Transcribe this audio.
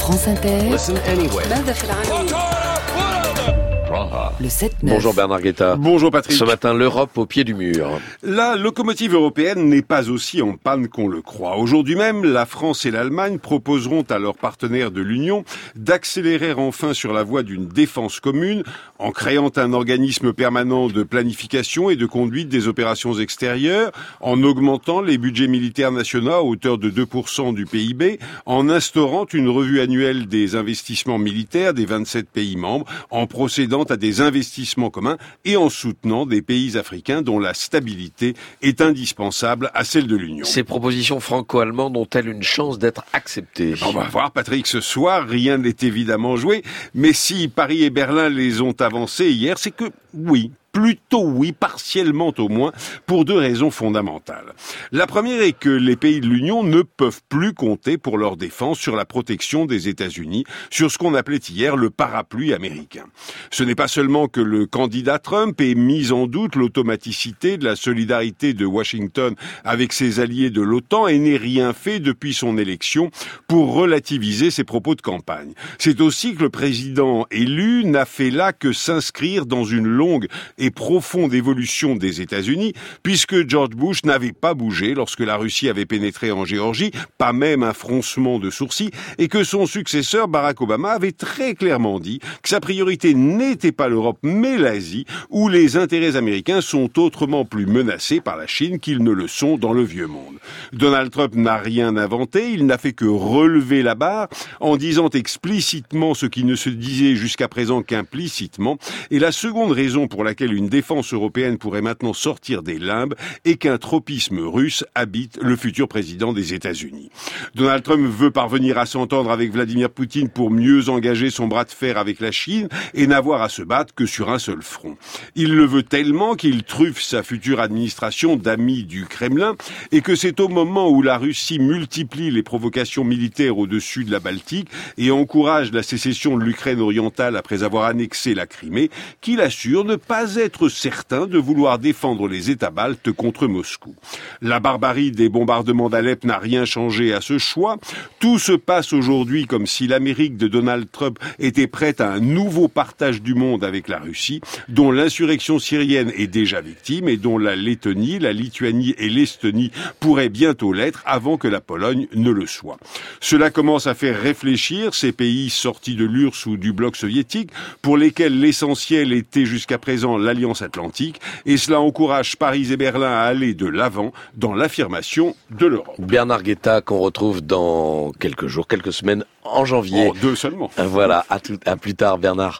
France Inter, Listen anyway. le 7-9. Bonjour Bernard Guetta. Bonjour Patrick. Ce matin, l'Europe au pied du mur. La locomotive européenne n'est pas aussi en panne qu'on le croit. Aujourd'hui même, la France et l'Allemagne proposeront à leurs partenaires de l'Union d'accélérer enfin sur la voie d'une défense commune en créant un organisme permanent de planification et de conduite des opérations extérieures, en augmentant les budgets militaires nationaux à hauteur de 2% du PIB, en instaurant une revue annuelle des investissements militaires des 27 pays membres, en procédant à des investissements communs et en soutenant des pays africains dont la stabilité est indispensable à celle de l'Union. Ces propositions franco-allemandes ont-elles une chance d'être acceptées? On va voir, Patrick, ce soir, rien n'est évidemment joué, mais si Paris et Berlin les ont avancés hier, c'est que oui. Plutôt oui, partiellement au moins, pour deux raisons fondamentales. La première est que les pays de l'Union ne peuvent plus compter pour leur défense sur la protection des États-Unis, sur ce qu'on appelait hier le parapluie américain. Ce n'est pas seulement que le candidat Trump ait mis en doute l'automaticité de la solidarité de Washington avec ses alliés de l'OTAN et n'ait rien fait depuis son élection pour relativiser ses propos de campagne. C'est aussi que le président élu n'a fait là que s'inscrire dans une longue et profonde évolution des États-Unis, puisque George Bush n'avait pas bougé lorsque la Russie avait pénétré en Géorgie, pas même un froncement de sourcils, et que son successeur Barack Obama avait très clairement dit que sa priorité n'était pas l'Europe mais l'Asie, où les intérêts américains sont autrement plus menacés par la Chine qu'ils ne le sont dans le vieux monde. Donald Trump n'a rien inventé, il n'a fait que relever la barre en disant explicitement ce qui ne se disait jusqu'à présent qu'implicitement, et la seconde raison pour laquelle une défense européenne pourrait maintenant sortir des limbes et qu'un tropisme russe habite le futur président des États-Unis. Donald Trump veut parvenir à s'entendre avec Vladimir Poutine pour mieux engager son bras de fer avec la Chine et n'avoir à se battre que sur un seul front. Il le veut tellement qu'il truffe sa future administration d'amis du Kremlin et que c'est au moment où la Russie multiplie les provocations militaires au-dessus de la Baltique et encourage la sécession de l'Ukraine orientale après avoir annexé la Crimée qu'il assure ne pas être certain de vouloir défendre les États baltes contre Moscou. La barbarie des bombardements d'Alep n'a rien changé à ce choix. Tout se passe aujourd'hui comme si l'Amérique de Donald Trump était prête à un nouveau partage du monde avec la Russie, dont l'insurrection syrienne est déjà victime et dont la Lettonie, la Lituanie et l'Estonie pourraient bientôt l'être avant que la Pologne ne le soit. Cela commence à faire réfléchir ces pays sortis de l'URSS ou du bloc soviétique, pour lesquels l'essentiel était jusqu'à présent l'Alliance Atlantique, et cela encourage Paris et Berlin à aller de l'avant dans l'affirmation de l'Europe. Bernard Guetta, qu'on retrouve dans quelques jours, quelques semaines, en janvier. 2 seulement. Voilà, à plus tard Bernard.